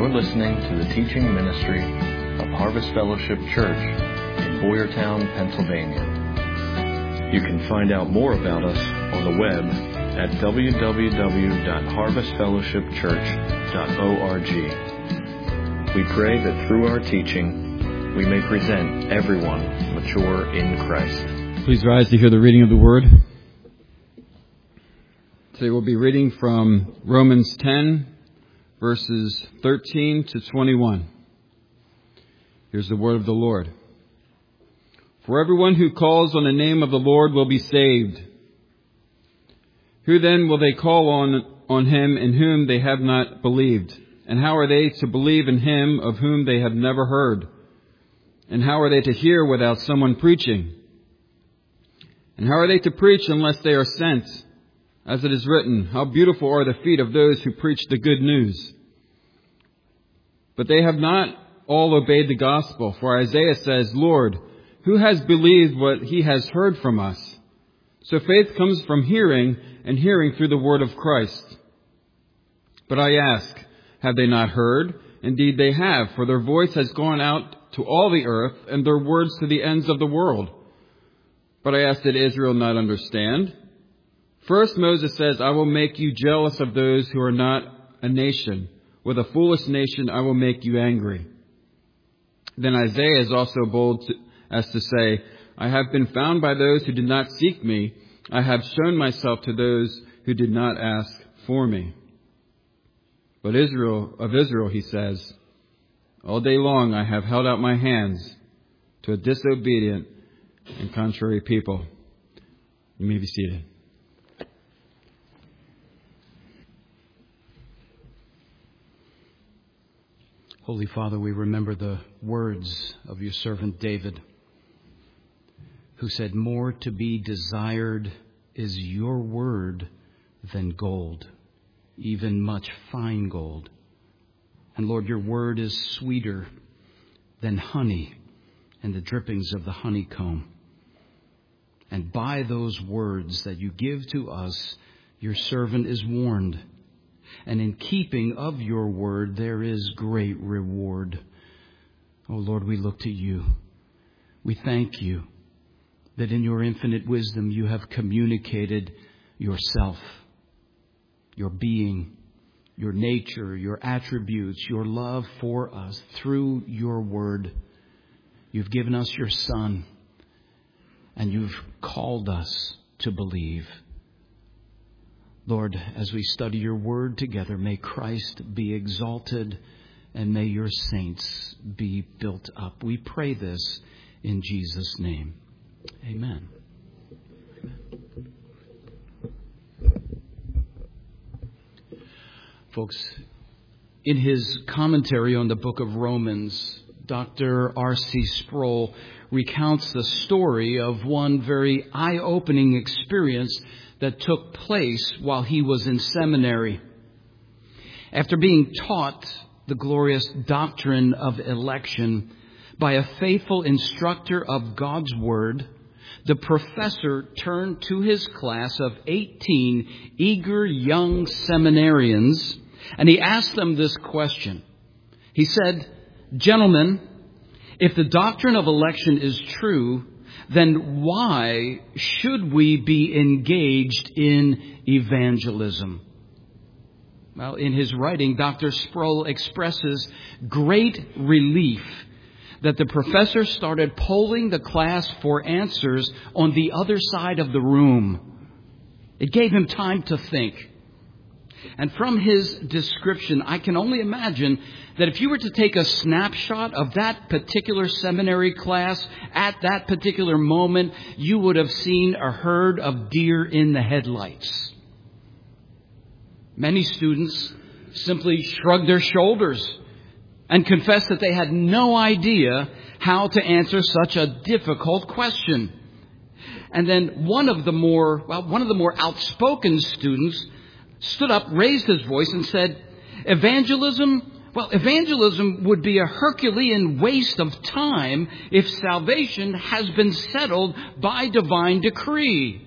You're listening to the teaching ministry of Harvest Fellowship Church in Boyertown, Pennsylvania. You can find out more about us on the web at www.harvestfellowshipchurch.org. We pray that through our teaching, we may present everyone mature in Christ. Please rise to hear the reading of the Word. Today we'll be reading from Romans 10, verses 13 to 21. Here's the word of the Lord. For everyone who calls on the name of the Lord will be saved. Who then will they call on him in whom they have not believed? And how are they to believe in him of whom they have never heard? And how are they to hear without someone preaching? And how are they to preach unless they are sent? As it is written, how beautiful are the feet of those who preach the good news. But they have not all obeyed the gospel. For Isaiah says, Lord, who has believed what he has heard from us? So faith comes from hearing, and hearing through the word of Christ. But I ask, have they not heard? Indeed they have, for their voice has gone out to all the earth, and their words to the ends of the world. But I ask, did Israel not understand? First, Moses says, I will make you jealous of those who are not a nation. With a foolish nation, I will make you angry. Then Isaiah is also bold as to say, I have been found by those who did not seek me. I have shown myself to those who did not ask for me. But of Israel, he says, all day long I have held out my hands to a disobedient and contrary people. You may be seated. Holy Father, we remember the words of your servant David, who said, more to be desired is your word than gold, even much fine gold. And Lord, your word is sweeter than honey and the drippings of the honeycomb. And by those words that you give to us, your servant is warned. And in keeping of your word, there is great reward. Oh Lord, we look to you. We thank you that in your infinite wisdom you have communicated yourself, your being, your nature, your attributes, your love for us through your word. You've given us your Son, and you've called us to believe. Lord, as we study your word together, may Christ be exalted and may your saints be built up. We pray this in Jesus' name. Amen. Folks, in his commentary on the book of Romans, Dr. R.C. Sproul recounts the story of one very eye-opening experience that took place while he was in seminary. After being taught the glorious doctrine of election by a faithful instructor of God's Word, the professor turned to his class of 18 eager young seminarians, and he asked them this question. He said, gentlemen, if the doctrine of election is true, then why should we be engaged in evangelism? Well, in his writing, Dr. Sproul expresses great relief that the professor started polling the class for answers on the other side of the room. It gave him time to think. And from his description, I can only imagine that if you were to take a snapshot of that particular seminary class at that particular moment, you would have seen a herd of deer in the headlights. Many students simply shrugged their shoulders and confessed that they had no idea how to answer such a difficult question. And then one of the more outspoken students stood up, raised his voice and said, evangelism would be a Herculean waste of time if salvation has been settled by divine decree.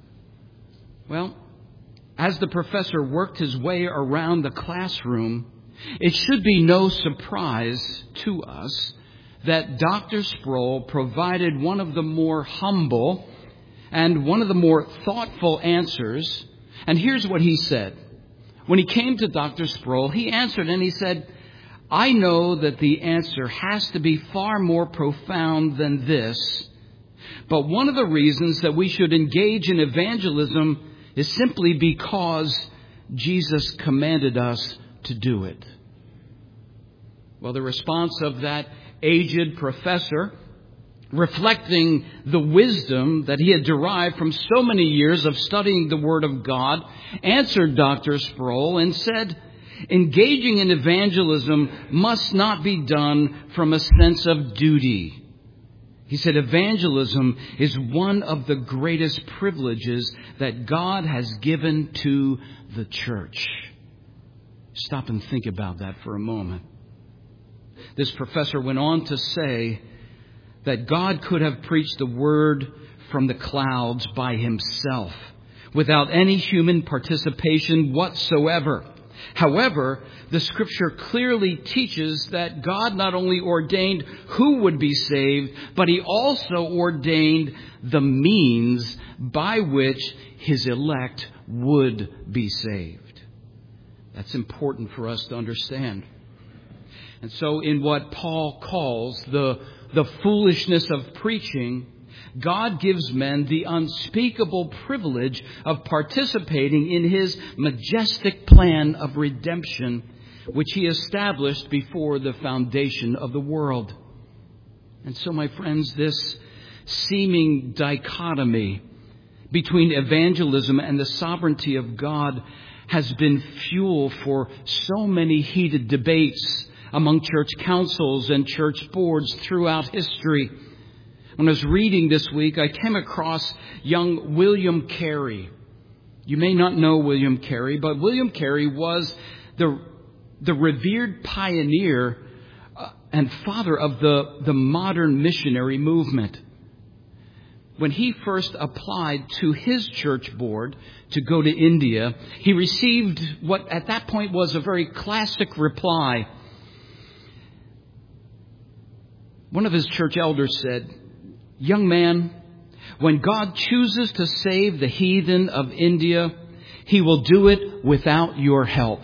Well, as the professor worked his way around the classroom, It should be no surprise to us that Dr. Sproul provided one of the more humble and one of the more thoughtful answers. And here's what he said. When he came to Dr. Sproul, he answered and he said, I know that the answer has to be far more profound than this, but one of the reasons that we should engage in evangelism is simply because Jesus commanded us to do it. Well, the response of that aged professor, reflecting the wisdom that he had derived from so many years of studying the Word of God, answered Dr. Sproul and said, engaging in evangelism must not be done from a sense of duty. He said, evangelism is one of the greatest privileges that God has given to the church. Stop and think about that for a moment. This professor went on to say that God could have preached the word from the clouds by himself without any human participation whatsoever. However, the Scripture clearly teaches that God not only ordained who would be saved, but He also ordained the means by which His elect would be saved. That's important for us to understand. And so in what Paul calls the foolishness of preaching, God gives men the unspeakable privilege of participating in His majestic plan of redemption, which He established before the foundation of the world. And so, my friends, this seeming dichotomy between evangelism and the sovereignty of God has been fuel for so many heated debates among church councils and church boards throughout history. When I was reading this week, I came across young William Carey. You may not know William Carey, but William Carey was the revered pioneer and father of the modern missionary movement. When he first applied to his church board to go to India, he received what at that point was a very classic reply. One of his church elders said, "Young man, when God chooses to save the heathen of India, He will do it without your help."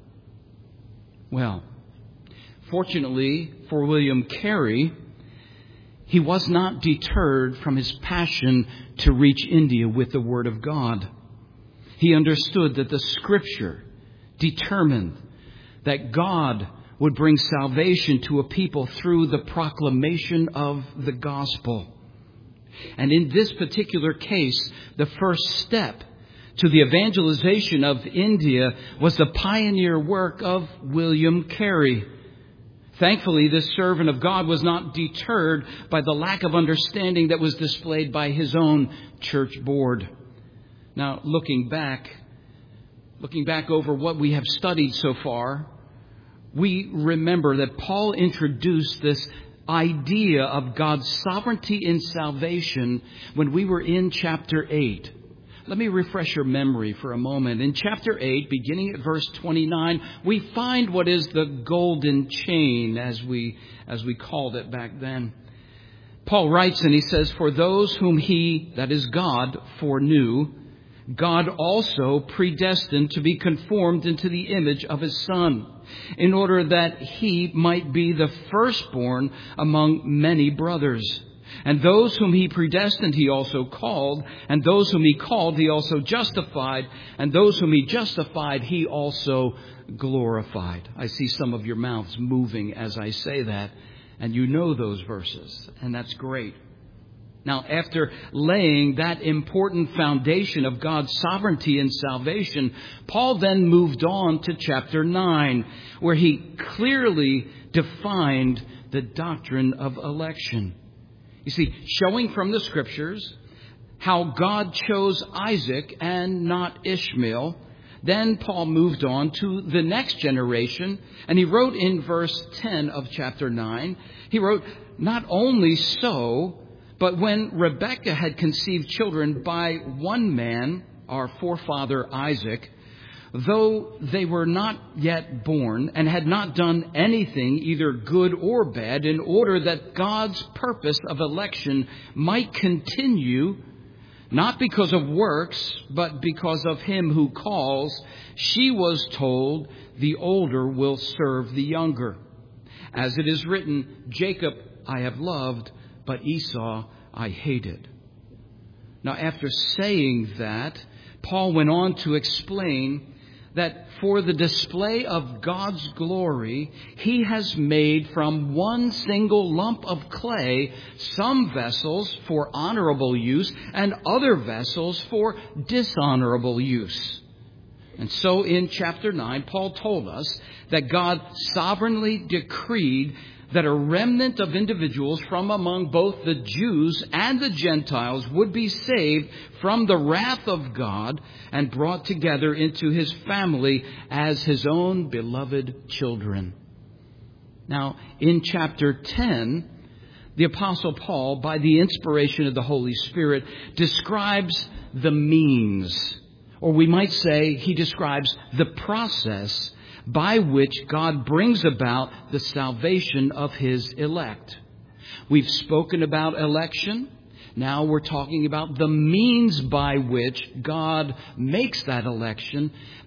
Well, fortunately for William Carey, he was not deterred from his passion to reach India with the Word of God. He understood that the Scripture determined that God would bring salvation to a people through the proclamation of the gospel. And in this particular case, the first step to the evangelization of India was the pioneer work of William Carey. Thankfully, this servant of God was not deterred by the lack of understanding that was displayed by his own church board. Now, looking back over what we have studied so far, we remember that Paul introduced this idea of God's sovereignty in salvation when we were in chapter 8. Let me refresh your memory for a moment. In chapter 8, beginning at verse 29, we find what is the golden chain, as we called it back then. Paul writes and he says, "For those whom He, that is God, foreknew, God also predestined to be conformed into the image of His Son, in order that He might be the firstborn among many brothers. And those whom He predestined, He also called. And those whom He called, He also justified. And those whom He justified, He also glorified." I see some of your mouths moving as I say that. And you know those verses. And that's great. Now, after laying that important foundation of God's sovereignty in salvation, Paul then moved on to chapter 9, where he clearly defined the doctrine of election. You see, showing from the Scriptures how God chose Isaac and not Ishmael, then Paul moved on to the next generation, and he wrote in verse 10 of chapter 9, he wrote, "Not only so, but when Rebekah had conceived children by one man, our forefather Isaac, though they were not yet born and had not done anything, either good or bad, in order that God's purpose of election might continue, not because of works, but because of him who calls, she was told, the older will serve the younger. As it is written, Jacob I have loved, but Esau I hated. Now, after saying that, Paul went on to explain that for the display of God's glory, he has made from one single lump of clay some vessels for honorable use and other vessels for dishonorable use. And so in chapter 9, Paul told us that God sovereignly decreed that a remnant of individuals from among both the Jews and the Gentiles would be saved from the wrath of God and brought together into his family as his own beloved children. Now, in chapter 10, the Apostle Paul, by the inspiration of the Holy Spirit, describes the means, or we might say he describes the process by which God brings about the salvation of his elect. We've spoken about election. Now we're talking about the means by which God makes that election,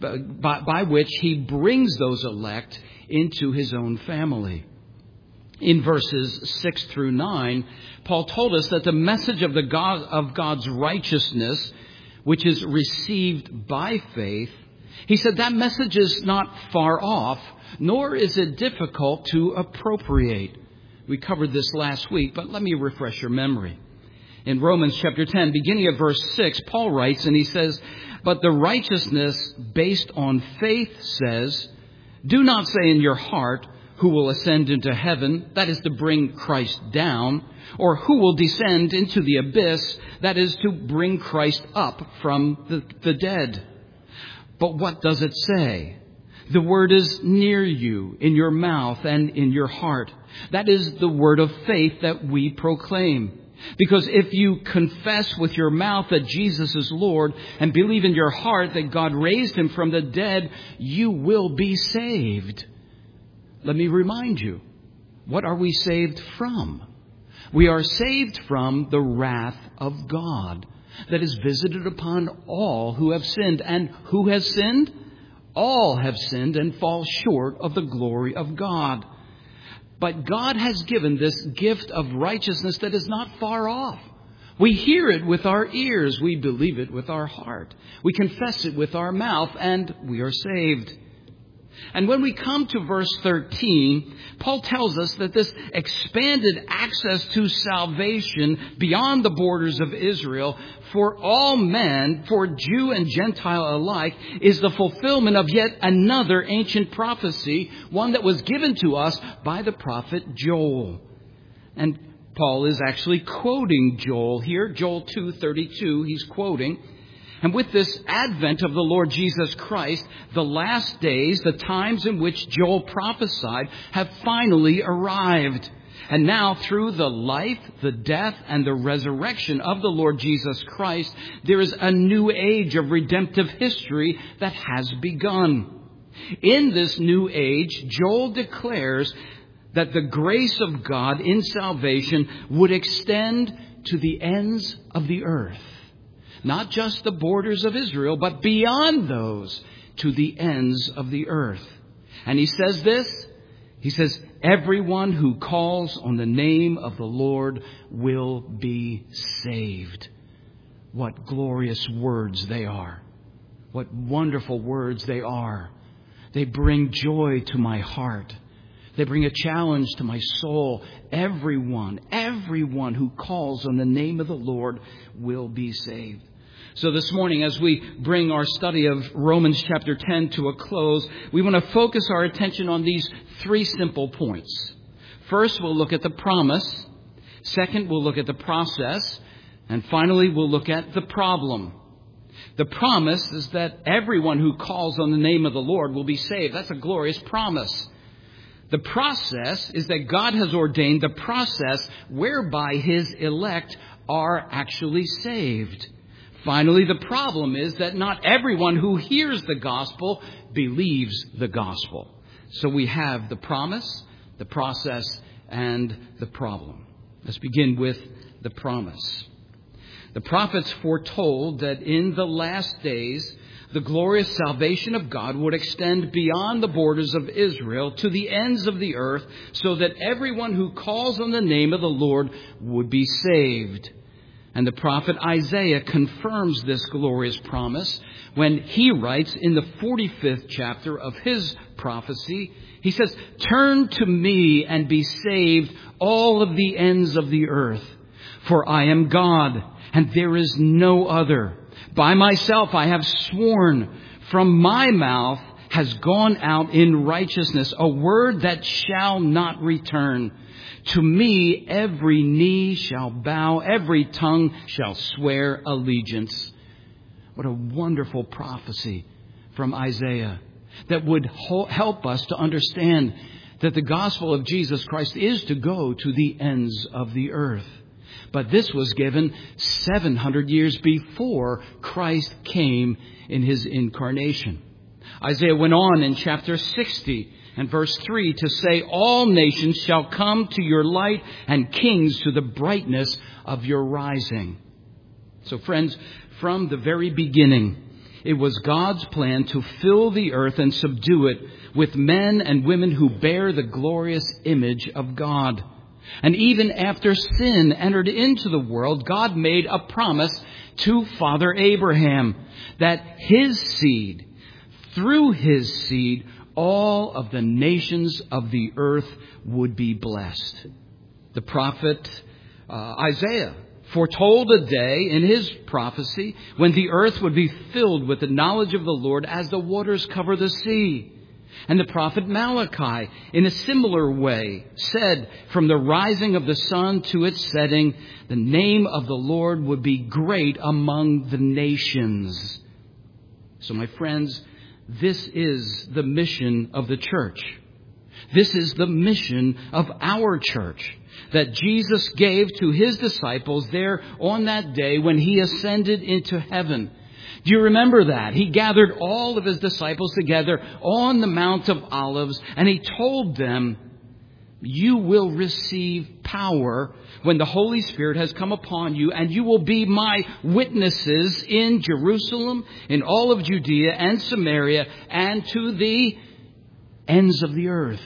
by which he brings those elect into his own family. In verses 6 through 9, Paul told us that the message of God's righteousness, which is received by faith, he said that message is not far off, nor is it difficult to appropriate. We covered this last week, but let me refresh your memory. In Romans chapter 10, beginning at verse 6, Paul writes, and he says, "But the righteousness based on faith says, do not say in your heart, who will ascend into heaven, that is to bring Christ down, or who will descend into the abyss, that is to bring Christ up from the dead. But what does it say? The word is near you, in your mouth and in your heart. That is the word of faith that we proclaim. Because if you confess with your mouth that Jesus is Lord and believe in your heart that God raised him from the dead, you will be saved." Let me remind you, what are we saved from? We are saved from the wrath of God that is visited upon all who have sinned. And who has sinned? All have sinned and fall short of the glory of God. But God has given this gift of righteousness that is not far off. We hear it with our ears. We believe it with our heart. We confess it with our mouth, and we are saved. And when we come to verse 13, Paul tells us that this expanded access to salvation beyond the borders of Israel for all men, for Jew and Gentile alike, is the fulfillment of yet another ancient prophecy, one that was given to us by the prophet Joel. And Paul is actually quoting Joel here, Joel 2:32, he's quoting. And with this advent of the Lord Jesus Christ, the last days, the times in which Joel prophesied, have finally arrived. And now, through the life, the death, and the resurrection of the Lord Jesus Christ, there is a new age of redemptive history that has begun. In this new age, Joel declares that the grace of God in salvation would extend to the ends of the earth. Not just the borders of Israel, but beyond those, to the ends of the earth. And he says this, he says, everyone who calls on the name of the Lord will be saved. What glorious words they are. What wonderful words they are. They bring joy to my heart. They bring a challenge to my soul. Everyone who calls on the name of the Lord will be saved. So this morning, as we bring our study of Romans chapter 10 to a close, we want to focus our attention on these three simple points. First, we'll look at the promise. Second, we'll look at the process. And finally, we'll look at the problem. The promise is that everyone who calls on the name of the Lord will be saved. That's a glorious promise. The process is that God has ordained the process whereby his elect are actually saved. Finally, the problem is that not everyone who hears the gospel believes the gospel. So we have the promise, the process, and the problem. Let's begin with the promise. The prophets foretold that in the last days, the glorious salvation of God would extend beyond the borders of Israel to the ends of the earth, so that everyone who calls on the name of the Lord would be saved. And the prophet Isaiah confirms this glorious promise when he writes in the 45th chapter of his prophecy, he says, "Turn to me and be saved, all of the ends of the earth. For I am God, and there is no other. By myself I have sworn, from my mouth has gone out in righteousness a word that shall not return. To me every knee shall bow, every tongue shall swear allegiance." What a wonderful prophecy from Isaiah that would help us to understand that the gospel of Jesus Christ is to go to the ends of the earth. But this was given 700 years before Christ came in his incarnation. Isaiah went on in chapter 60 and verse 3 to say, "All nations shall come to your light, and kings to the brightness of your rising." So friends, from the very beginning, it was God's plan to fill the earth and subdue it with men and women who bear the glorious image of God. And even after sin entered into the world, God made a promise to Father Abraham that his seed, through his seed, all of the nations of the earth would be blessed. The prophet Isaiah foretold a day in his prophecy when the earth would be filled with the knowledge of the Lord as the waters cover the sea. And the prophet Malachi, in a similar way, said, "From the rising of the sun to its setting, the name of the Lord would be great among the nations." So, my friends, this is the mission of the church. This is the mission of our church that Jesus gave to his disciples there on that day when he ascended into heaven. Do you remember that? He gathered all of his disciples together on the Mount of Olives, and he told them, "You will receive power when the Holy Spirit has come upon you, and you will be my witnesses in Jerusalem, in all of Judea and Samaria, and to the ends of the earth."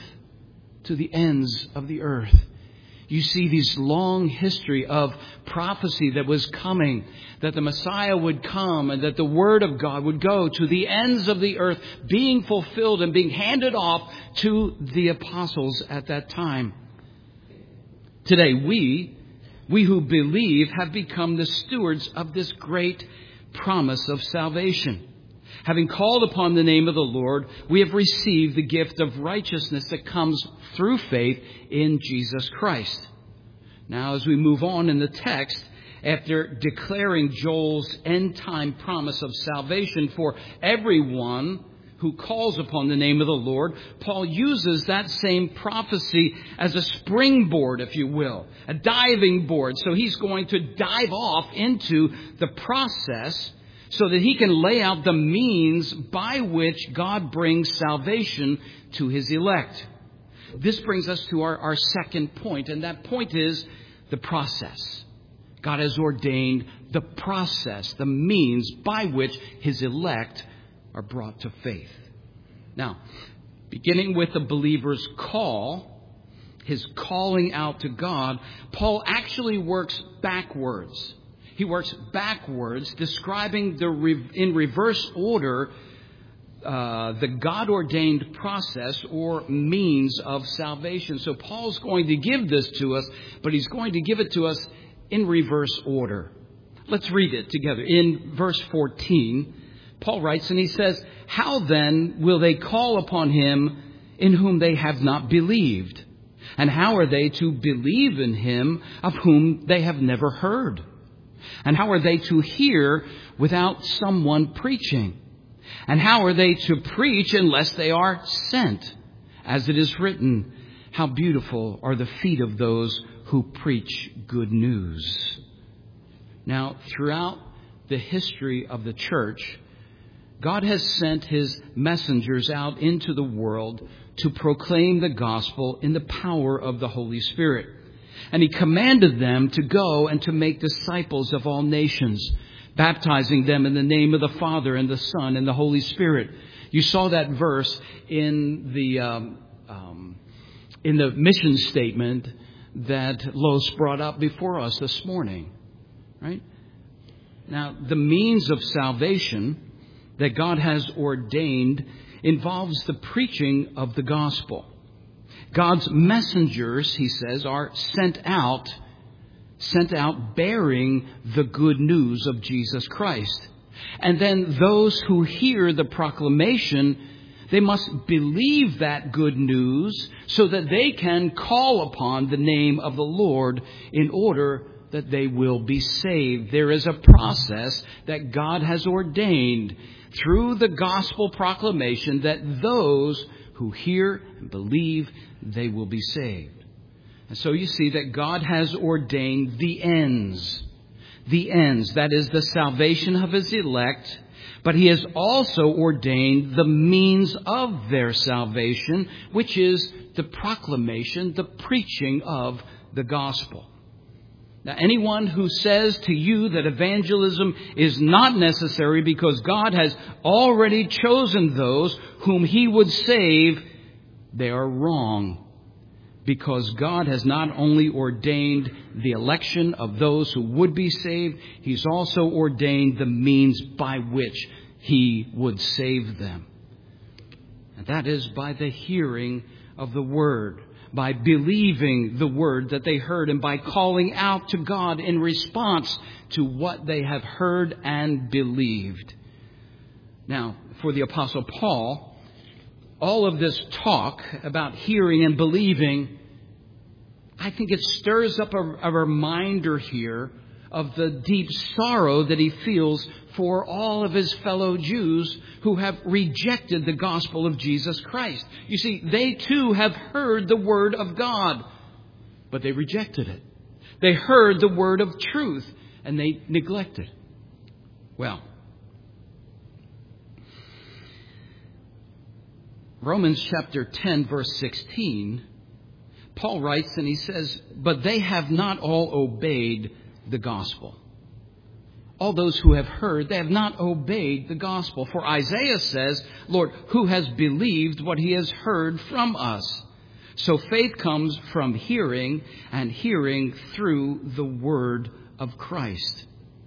To the ends of the earth. You see this long history of prophecy that was coming, that the Messiah would come and that the Word of God would go to the ends of the earth, being fulfilled and being handed off to the apostles at that time. Today, we who believe have become the stewards of this great promise of salvation. Having called upon the name of the Lord, we have received the gift of righteousness that comes through faith in Jesus Christ. Now, as we move on in the text, after declaring Joel's end-time promise of salvation for everyone who calls upon the name of the Lord, Paul uses that same prophecy as a springboard, if you will, a diving board. So he's going to dive off into the process so that he can lay out the means by which God brings salvation to his elect. This brings us to our second point, and that point is the process. God has ordained the process, the means by which his elect are brought to faith. Now, beginning with the believer's call, his calling out to God, Paul actually works backwards. He works backwards, describing in reverse order the God-ordained process or means of salvation. So Paul's going to give this to us, but he's going to give it to us in reverse order. Let's read it together. In verse 14, Paul writes and he says, "How then will they call upon him in whom they have not believed? And how are they to believe in him of whom they have never heard? And how are they to hear without someone preaching? And how are they to preach unless they are sent? As it is written, how beautiful are the feet of those who preach good news." Now, throughout the history of the church, God has sent His messengers out into the world to proclaim the gospel in the power of the Holy Spirit. And He commanded them to go and to make disciples of all nations, baptizing them in the name of the Father and the Son and the Holy Spirit. You saw that verse in the mission statement that Los brought up before us this morning, right? Now, the means of salvation that God has ordained involves the preaching of the gospel. God's messengers, He says, are sent out bearing the good news of Jesus Christ. And then those who hear the proclamation, they must believe that good news so that they can call upon the name of the Lord in order that they will be saved. There is a process that God has ordained through the gospel proclamation that those who hear and believe, they will be saved. And so you see that God has ordained the ends. The ends, that is the salvation of His elect, but He has also ordained the means of their salvation, which is the proclamation, the preaching of the gospel. Now, anyone who says to you that evangelism is not necessary because God has already chosen those whom He would save, they are wrong. Because God has not only ordained the election of those who would be saved, He's also ordained the means by which He would save them. And that is by the hearing of the Word, by believing the Word that they heard, and by calling out to God in response to what they have heard and believed. Now, for the Apostle Paul, all of this talk about hearing and believing, I think it stirs up a reminder here of the deep sorrow that he feels for all of his fellow Jews who have rejected the gospel of Jesus Christ. You see, they too have heard the word of God, but they rejected it. They heard the word of truth, and they neglected it. Well, Romans chapter 10, verse 16, Paul writes and he says, "But they have not all obeyed the gospel." All those who have heard, they have not obeyed the gospel. For Isaiah says, "Lord, who has believed what he has heard from us?" So faith comes from hearing, and hearing through the word of Christ.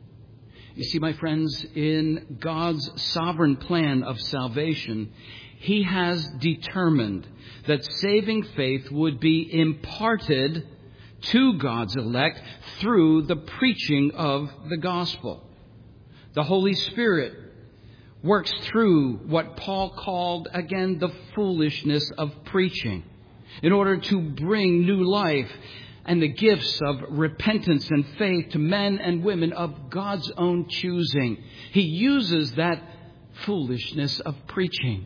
You see, my friends, in God's sovereign plan of salvation, He has determined that saving faith would be imparted to God's elect through the preaching of the gospel. The Holy Spirit works through what Paul called, again, the foolishness of preaching, in order to bring new life and the gifts of repentance and faith to men and women of God's own choosing. He uses that foolishness of preaching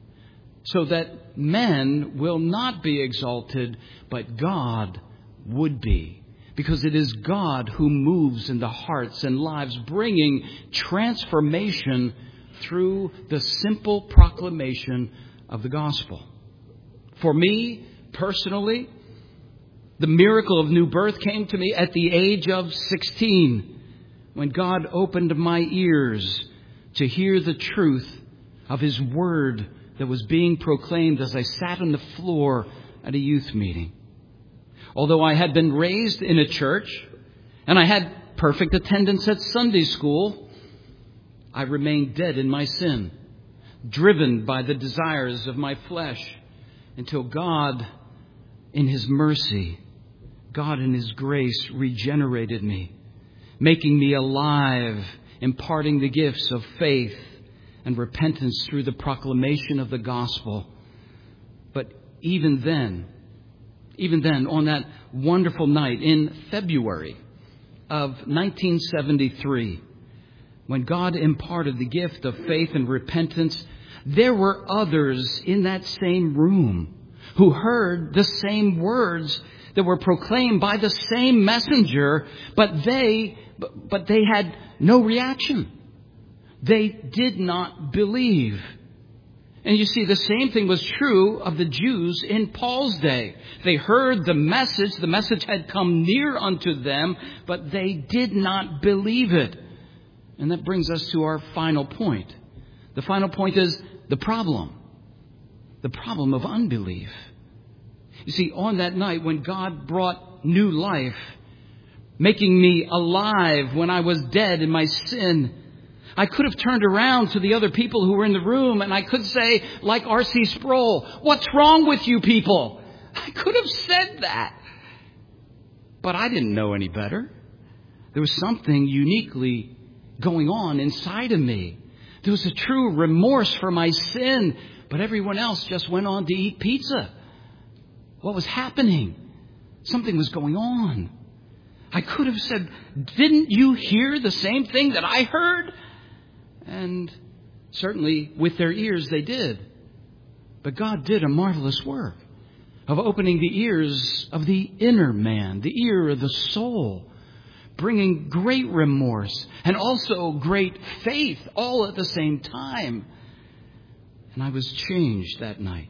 so that men will not be exalted, but God would be. Because it is God who moves in the hearts and lives, bringing transformation through the simple proclamation of the gospel. For me, personally, the miracle of new birth came to me at the age of 16, when God opened my ears to hear the truth of His word that was being proclaimed as I sat on the floor at a youth meeting. Although I had been raised in a church and I had perfect attendance at Sunday school, I remained dead in my sin, driven by the desires of my flesh, until God, in His mercy, God in His grace, regenerated me, making me alive, imparting the gifts of faith and repentance through the proclamation of the gospel. But even then, on that wonderful night in February of 1973, when God imparted the gift of faith and repentance, there were others in that same room who heard the same words that were proclaimed by the same messenger, but they had no reaction. They did not believe. And you see, the same thing was true of the Jews in Paul's day. They heard the message had come near unto them, but they did not believe it. And that brings us to our final point. The final point is the problem of unbelief. You see, on that night when God brought new life, making me alive when I was dead in my sin, I could have turned around to the other people who were in the room and I could say, like R.C. Sproul, "What's wrong with you people?" I could have said that. But I didn't know any better. There was something uniquely going on inside of me. There was a true remorse for my sin, but everyone else just went on to eat pizza. What was happening? Something was going on. I could have said, "Didn't you hear the same thing that I heard?" And certainly with their ears they did. But God did a marvelous work of opening the ears of the inner man, the ear of the soul, bringing great remorse and also great faith all at the same time. And I was changed that night.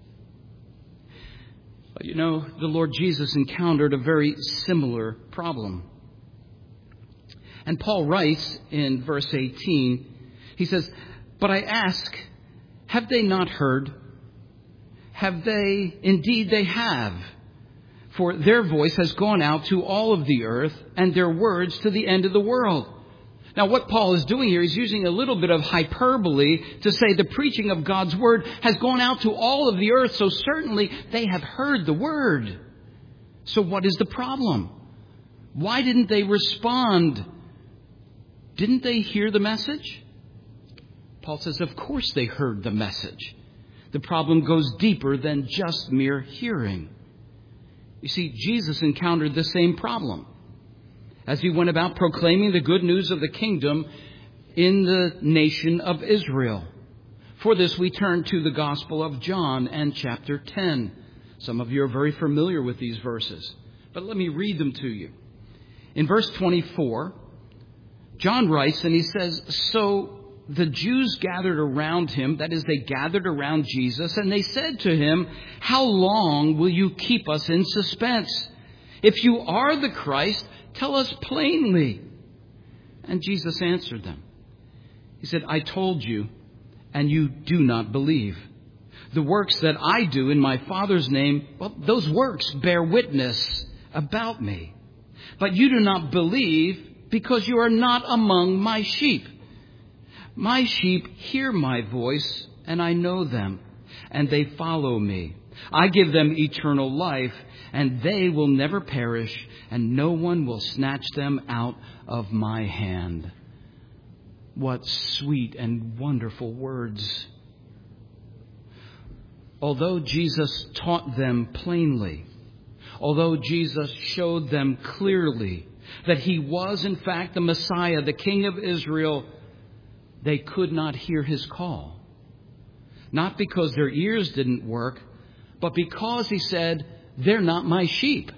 But you know, the Lord Jesus encountered a very similar problem. And Paul writes in verse 18, he says, "But I ask, have they not heard? Have they? Indeed they have. For their voice has gone out to all of the earth, and their words to the end of the world." Now what Paul is doing here, he's using a little bit of hyperbole to say the preaching of God's word has gone out to all of the earth, so certainly they have heard the word. So what is the problem? Why didn't they respond? Didn't they hear the message? Paul says, of course they heard the message. The problem goes deeper than just mere hearing. You see, Jesus encountered the same problem as he went about proclaiming the good news of the kingdom in the nation of Israel. For this, we turn to the Gospel of John and chapter 10. Some of you are very familiar with these verses, but let me read them to you. In verse 24, John writes, and he says, "So the Jews gathered around him," that is, they gathered around Jesus, "and they said to him, 'How long will you keep us in suspense? If you are the Christ, tell us plainly.' And Jesus answered them. He said, 'I told you, and you do not believe. The works that I do in my Father's name, well, those works bear witness about me. But you do not believe because you are not among my sheep. My sheep hear my voice, and I know them, and they follow me. I give them eternal life, and they will never perish, and no one will snatch them out of my hand.'" What sweet and wonderful words. Although Jesus taught them plainly, although Jesus showed them clearly that he was in fact the Messiah, the King of Israel, they could not hear his call. Not because their ears didn't work, but because he said, "They're not my sheep."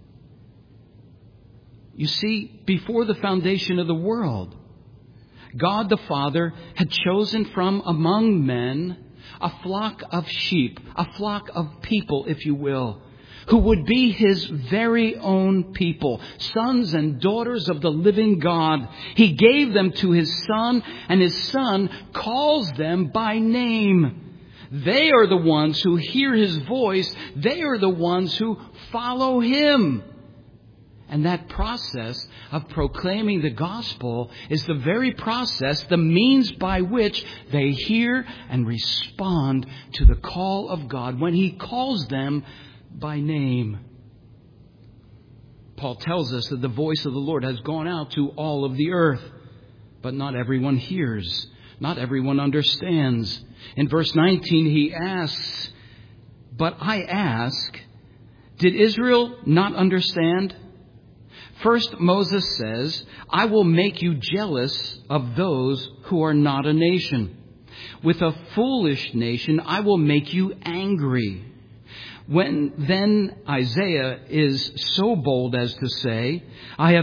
You see, before the foundation of the world, God the Father had chosen from among men a flock of sheep, a flock of people, if you will, who would be his very own people, sons and daughters of the living God. He gave them to his Son, and his Son calls them by name. They are the ones who hear his voice. They are the ones who follow him. And that process of proclaiming the gospel is the very process, the means by which they hear and respond to the call of God when he calls them by name. Paul tells us that the voice of the Lord has gone out to all of the earth, but not everyone hears. Not everyone understands. In verse 19, he asks, "But I ask, did Israel not understand? First, Moses says, 'I will make you jealous of those who are not a nation. With a foolish nation, I will make you angry.' When then Isaiah is so bold as to say, 'I have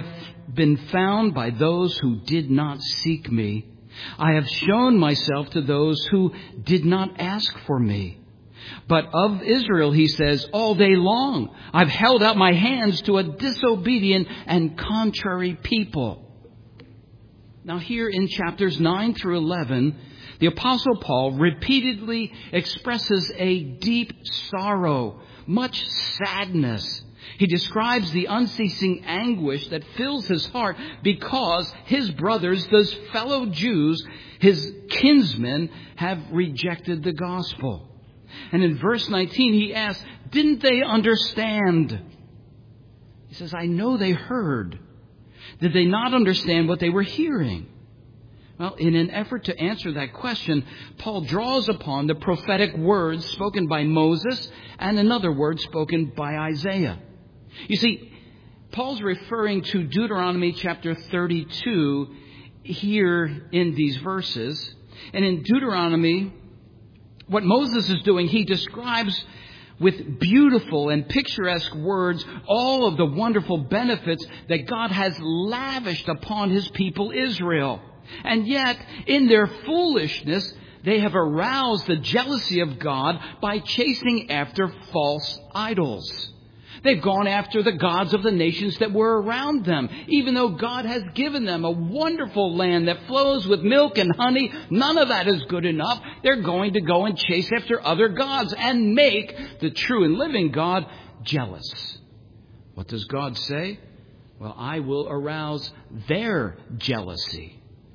been found by those who did not seek me. I have shown myself to those who did not ask for me. But of Israel, he says, all day long, I've held out my hands to a disobedient and contrary people. Now here in chapters 9 through 11, the Apostle Paul repeatedly expresses a deep sorrow, much sadness. He describes the unceasing anguish that fills his heart because his brothers, those fellow Jews, his kinsmen, have rejected the gospel. And in verse 19, he asks, didn't they understand? He says, I know they heard. Did they not understand what they were hearing? Well, in an effort to answer that question, Paul draws upon the prophetic words spoken by Moses and another word spoken by Isaiah. You see, Paul's referring to Deuteronomy chapter 32 here in these verses. And in Deuteronomy, what Moses is doing, he describes with beautiful and picturesque words all of the wonderful benefits that God has lavished upon his people Israel. And yet, in their foolishness, they have aroused the jealousy of God by chasing after false idols. They've gone after the gods of the nations that were around them. Even though God has given them a wonderful land that flows with milk and honey, none of that is good enough. They're going to go and chase after other gods and make the true and living God jealous. What does God say? Well, I will arouse their jealousy.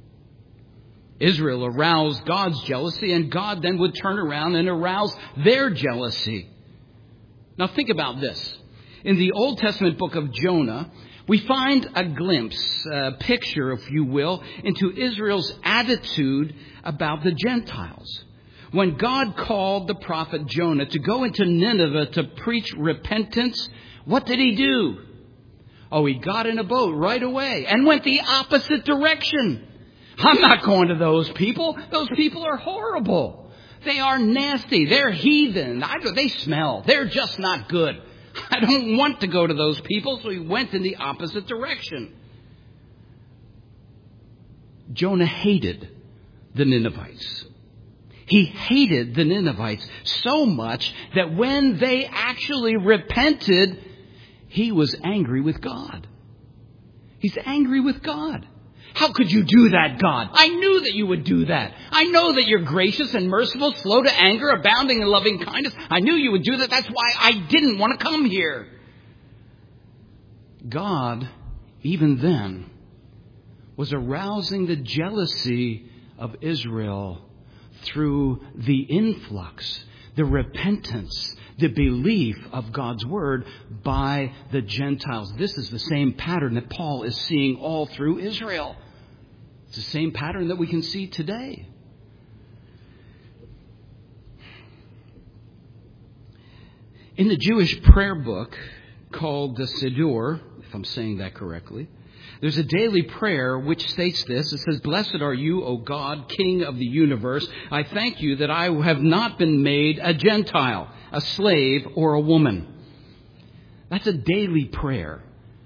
Israel aroused God's jealousy, and God then would turn around and arouse their jealousy. Now think about this. In the Old Testament book of Jonah, we find a glimpse, a picture, if you will, into Israel's attitude about the Gentiles. When God called the prophet Jonah to go into Nineveh to preach repentance, what did he do? Oh, he got in a boat right away and went the opposite direction. I'm not going to those people. Those people are horrible. They are nasty. They're heathen. They smell. They're just not good. I don't want to go to those people, so he went in the opposite direction. Jonah hated the Ninevites. He hated the Ninevites so much that when they actually repented, he was angry with God. He's angry with God. How could you do that, God? I knew that you would do that. I know that you're gracious and merciful, slow to anger, abounding in loving kindness. I knew you would do that. That's why I didn't want to come here. God, even then, was arousing the jealousy of Israel through the influx, the repentance, the belief of God's word by the Gentiles. This is the same pattern that Paul is seeing all through Israel. It's the same pattern that we can see today. In the Jewish prayer book called the Siddur, if I'm saying that correctly, there's a daily prayer which states this. It says, "Blessed are you, O God, King of the universe. I thank you that I have not been made a Gentile, a slave, or a woman." That's a daily prayer.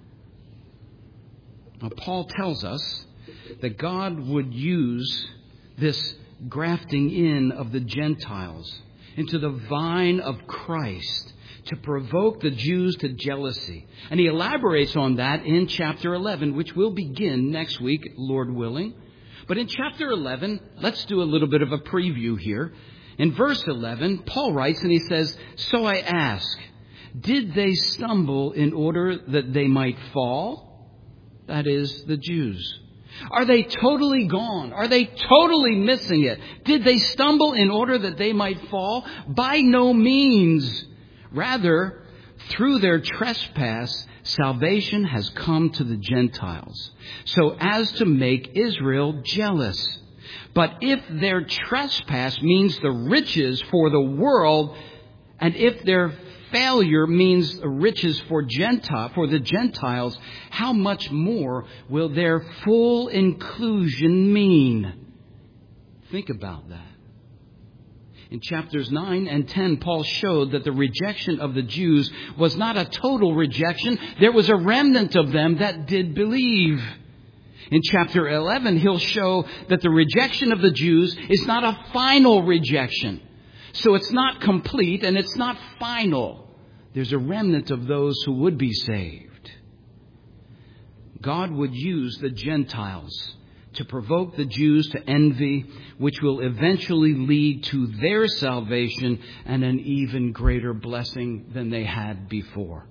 Now, Paul tells us that God would use this grafting in of the Gentiles into the vine of Christ to provoke the Jews to jealousy. And he elaborates on that in chapter 11, which will begin next week, Lord willing. But in chapter 11, let's do a little bit of a preview here. In verse 11, Paul writes and he says, "So I ask, did they stumble in order that they might fall?" That is, the Jews. Are they totally gone? Are they totally missing it? Did they stumble in order that they might fall? By no means. Rather, through their trespass, salvation has come to the Gentiles, so as to make Israel jealous. But if their trespass means the riches for the world, and if their failure means riches for the Gentiles, how much more will their full inclusion mean? Think about that. In chapters 9 and 10, Paul showed that the rejection of the Jews was not a total rejection. There was a remnant of them that did believe. In chapter 11, he'll show that the rejection of the Jews is not a final rejection. So it's not complete and it's not final. There's a remnant of those who would be saved. God would use the Gentiles to provoke the Jews to envy, which will eventually lead to their salvation and an even greater blessing than they had before.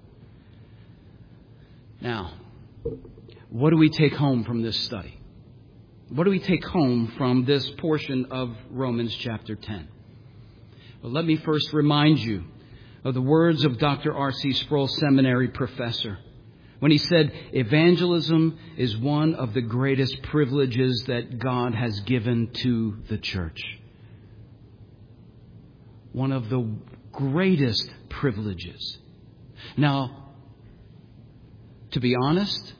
Now, what do we take home from this study? What do we take home from this portion of Romans chapter 10? Well, let me first remind you of the words of Dr. R.C. Sproul, seminary professor, when he said, evangelism is one of the greatest privileges that God has given to the church. One of the greatest privileges. Now, to be honest,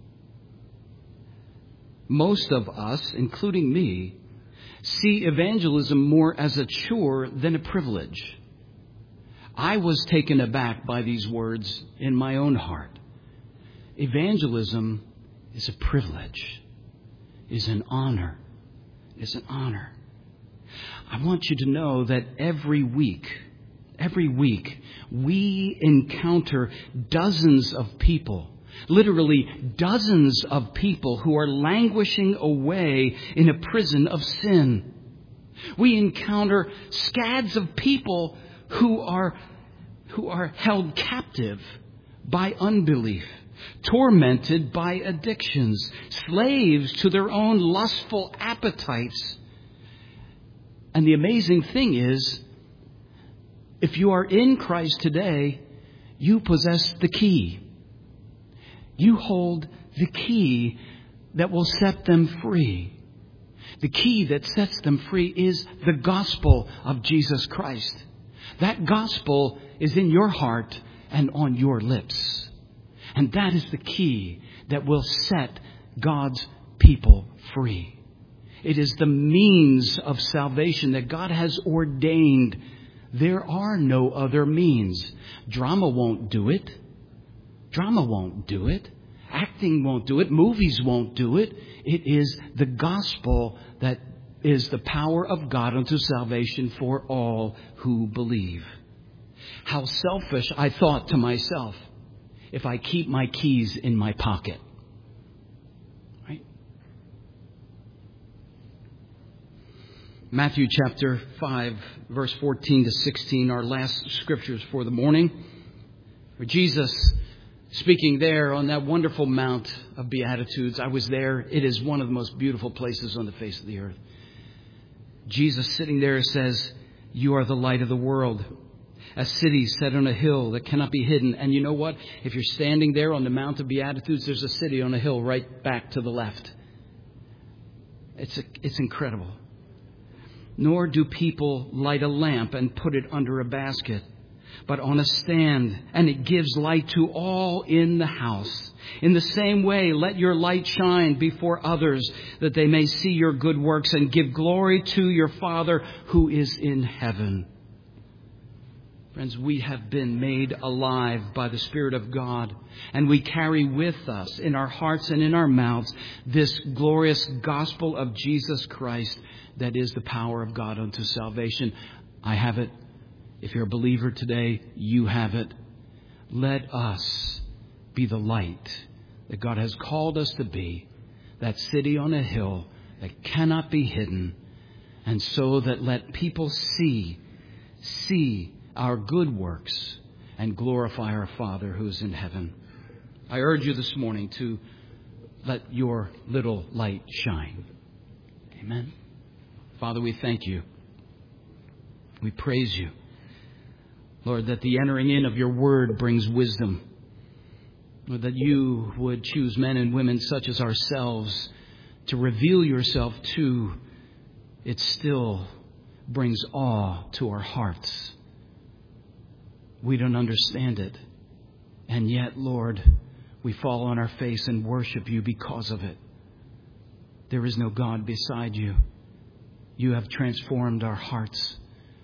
most of us, including me, see evangelism more as a chore than a privilege. I was taken aback by these words in my own heart. Evangelism is a privilege, is an honor, is an honor. I want you to know that every week, we encounter dozens of people, literally dozens of people who are languishing away in a prison of sin. We encounter scads of people who are held captive by unbelief, tormented by addictions, slaves to their own lustful appetites. And the amazing thing is, if you are in Christ today, you possess the key. You hold the key that will set them free. The key that sets them free is the gospel of Jesus Christ. That gospel is in your heart and on your lips. And that is the key that will set God's people free. It is the means of salvation that God has ordained. There are no other means. Drama won't do it. Drama won't do it. Acting won't do it. Movies won't do it. It is the gospel that is the power of God unto salvation for all who believe. How selfish, I thought to myself, if I keep my keys in my pocket. Right? Matthew chapter 5, verse 14 to 16, our last scriptures for the morning. Where Jesus, speaking there on that wonderful Mount of Beatitudes, I was there. It is one of the most beautiful places on the face of the earth. Jesus sitting there says, "You are the light of the world. A city set on a hill that cannot be hidden." And you know what? If you're standing there on the Mount of Beatitudes, there's a city on a hill right back to the left. It's incredible. Nor do people light a lamp and put it under a basket, but on a stand, and it gives light to all in the house. In the same way, let your light shine before others, that they may see your good works and give glory to your Father who is in heaven. Friends, we have been made alive by the Spirit of God, and we carry with us in our hearts and in our mouths this glorious gospel of Jesus Christ that is the power of God unto salvation. I have it. If you're a believer today, you have it. Let us be the light that God has called us to be, that city on a hill that cannot be hidden, and so that let people see our good works and glorify our Father who is in heaven. I urge you this morning to let your little light shine. Amen. Father, we thank you. We praise you. Lord, that the entering in of your word brings wisdom. Lord, that you would choose men and women such as ourselves to reveal yourself to. It still brings awe to our hearts. We don't understand it. And yet, Lord, we fall on our face and worship you because of it. There is no God beside you. You have transformed our hearts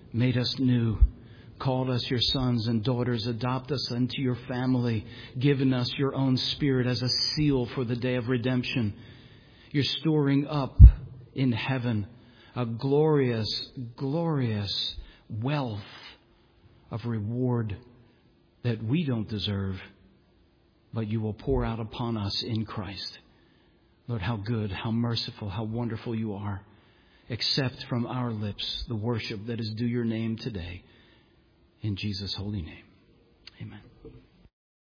made us new, called us your sons and daughters, adopt us into your family, given us your own Spirit as a seal for the day of redemption. You're storing up in heaven a glorious, glorious wealth of reward that we don't deserve, but you will pour out upon us in Christ. Lord, how good, how merciful, how wonderful you are. Accept from our lips the worship that is due your name today. In Jesus' holy name, amen.